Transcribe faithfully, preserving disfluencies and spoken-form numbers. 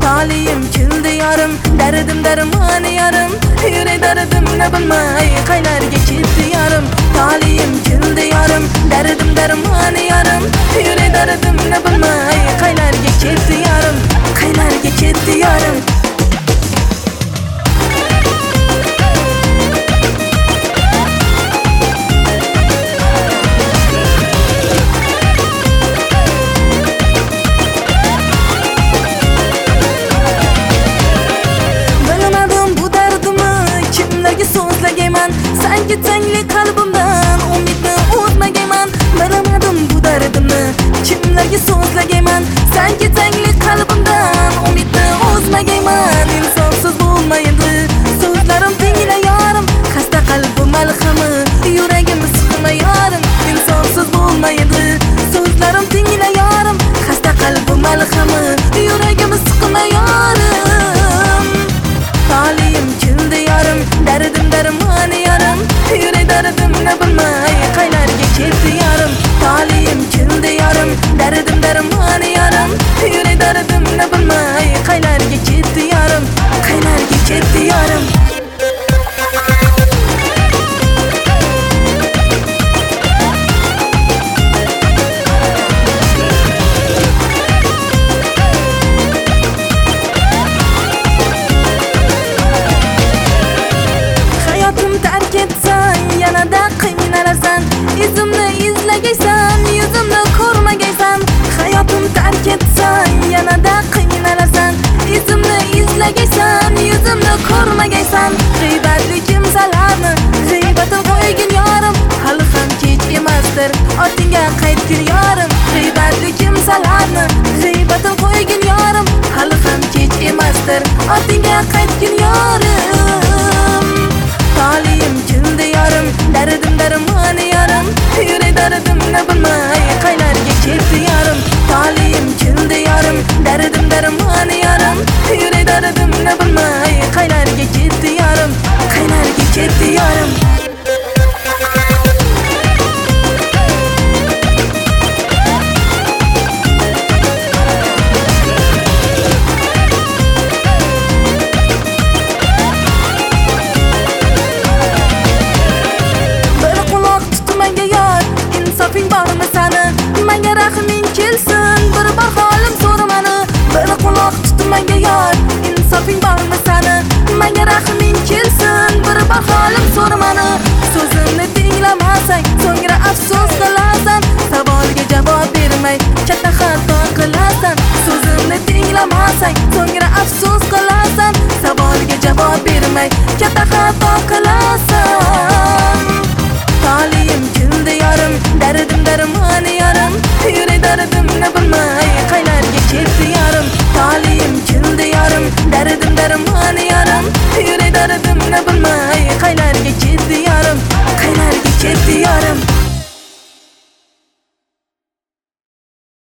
Taliyim kildi yarim, derdim dermani yarim. Yürek derdim ne bilmay, qaylarga ketdi yarim. Taliyim kildi yarim, derdim dermani yarim. Yürek derdim ne bilmay, qaylarga ketdi yarim. Qaylarga ketdi yarim. Sanki tangli qalbimdan umidni o'tmagayman. Bilamadim bu dardimni kimlarga so'zlagayman. Sanki tangli qalbimdan umidni o'tmagayman. Insonsiz bo'lmaydi so'zlarim tingla yorim. Xasta qalbim malhami, yuragim siqma yorim. Insonsiz bo'lmaydi so'zlarim tingla yorim. Xasta qalbim malhami, yuragim siqma yorim. Taliyim kildi yarim, derdim dermani yarim. Yürek derdim ne bilmay, qaylarga ketdi yarim. Taliyim kildi yarim, derdim dermani yarim. Yürek derdim ne bilmay, qaylarga ketdi yarim. Qaylarga ketdi yarim. Izimni izlagaysan, yuzimni ko'rmagaysan. Hayotim tark etsan, yanada qiynalasan. Izimni izlagaysan, yuzimni ko'rmagaysan. G'iybatli kimsalarni g'iybatin qo'ygin yorim. Hali ham kech emasdir, ortingga qaytgin yorim. G'iybatli kimsalarni g'iybatin qo'ygin yorim. Hali ham kech emasdir, ortingga qaytgin yorim. Taliyim kildi yarim, derdim dermani yarim. Yürek derdim ne bilmay, qaylarga ketdi yarim. Taliyim kildi yarim, derdim dermani yarim. Yürek derdim ne bilmay, qaylarga ketdi yarim. Qaylarga ketdi yarim. Bormi sani, menga rahming kelsin. Bir bor holim so'ramani. Bir quloq tut menga yor, insofing bormi sani, menga rahming kelsin. Bir bor holim so'ramani. So'zimni tinglamasang, so'ngra afsus qilasan. Savolga javob bermay, katta xato qilasan. So'zimni tinglamasang, so'ngra afsus qilasan. Savolga javob bermay, katta xato qilasan. Taliyim kildi yarim, derdim dermani yarim. Yürek derdim ne bilmay, qaylarga ketdi yarim. Taliyim kildi yarim, derdim dermani yarim. Yürek derdim ne bilmay, qaylarga ketdi yarim. Qaylarga ketdi yarim.